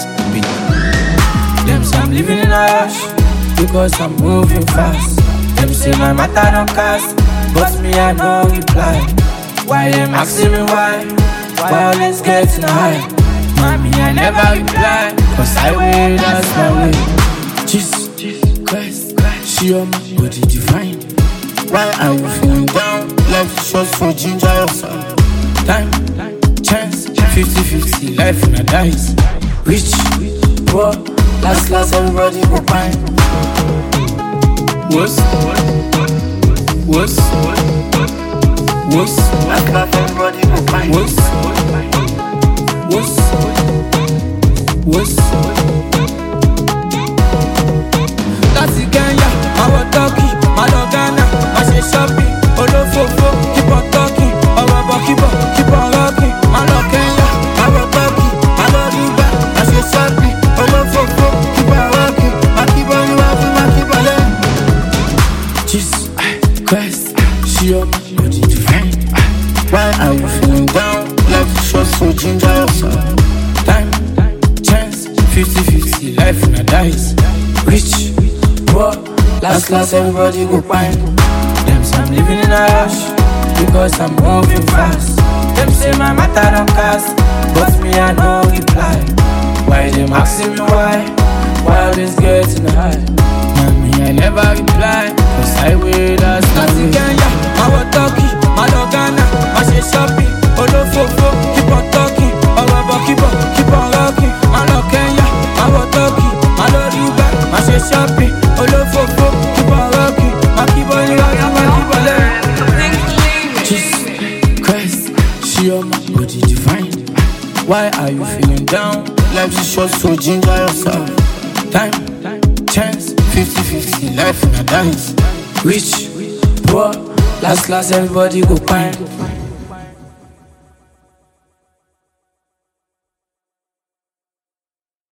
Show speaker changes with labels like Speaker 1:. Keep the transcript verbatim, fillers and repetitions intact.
Speaker 1: Be. Them say I'm living in a rush because I'm moving fast. Them say my matter don't cast, but me I no reply. Why them asking me why? Why always getting high? Mommy I never reply, cause I way, that's my way. Jesus Christ, she on my body divine. Why are you feeling down? Life is short for ginger yourself. Time, chance, fifty fifty, life in a dice. Rich, poor, last last everybody go fine. What's, what's, what's, last last everybody go fine. What's, what's, what's, that's the Kenya, our Turkey, my Ghana, my shopping, Olofofo, keep on talking, our keep on, keep on rocking, my Kenya, our Turkey, my Dubai, my shopping, Olofofo, keep on rocking, my keep on rocking, my keep on learning. Jesus Christ, she on my body divine. Why are you feeling down? Life is short, so ginger yourself. Time, chance, fifty fifty, life in a dice. Rich, poor, last last everybody go fine. Them say I'm living in a rush because I'm moving fast. Them say my matter don't cast, but me I no reply. Why them asking me why? Why always getting high? Mommy I never reply, cause I way, that's my way. Kenya, our Turkey, my Ghana, my shopping, Olofofo, keep on talking, our keep on, keep on rocking, my Kenya, our Turkey, my Dubai, my shopping, Olofofo, keep on rocking, my keep on rocking, my keep on learning. Jesus Christ, she on my body divine. Why are you feeling down? Life is short, so ginger yourself. Time, chance, fifty fifty, life in a dice. Rich, poor, last last everybody go fine.